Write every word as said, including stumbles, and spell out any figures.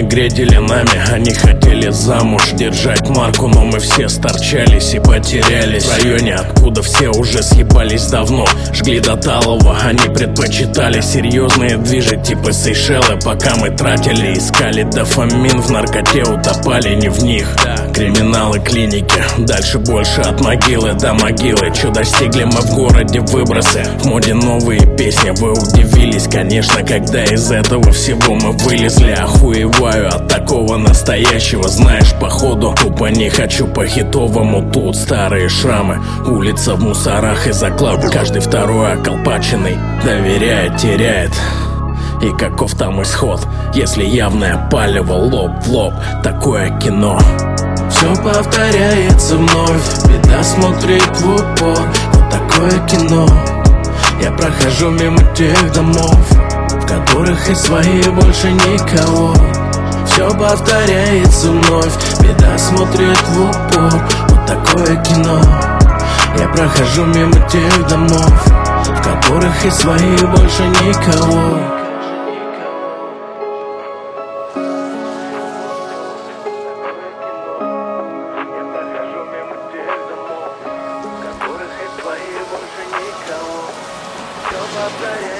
грезили нами, они хотели замуж держать марку, но мы все сторчались и потерялись в районе, откуда все уже съебались давно. Жгли до талого, они предпочитали серьезные движи типа Сейшелы. Пока мы тратили, искали дофамин, в наркоте утопали не в них. Криминалы, клиники, дальше больше от могилы до могилы. Чё достигли мы в городе, выбросы, в моде новые песни. Вы удивились, конечно, когда из этого всего мы вылезли. Охуеваю от такого настоящего, знаешь, походу тупо не хочу по-хитовому. Тут старые шрамы, улица в мусорах и заклад. Каждый второй околпаченный доверяет, теряет. И каков там исход, если явное палево лоб в лоб? Такое кино. Все повторяется вновь, беда смотрит в упор. Вот такое кино. Я прохожу мимо тех домов, в которых и свои больше никого. Все повторяется вновь, беда смотрит в упор. Вот такое кино. Я прохожу мимо тех домов, в которых и свои больше никого. Все повторяется.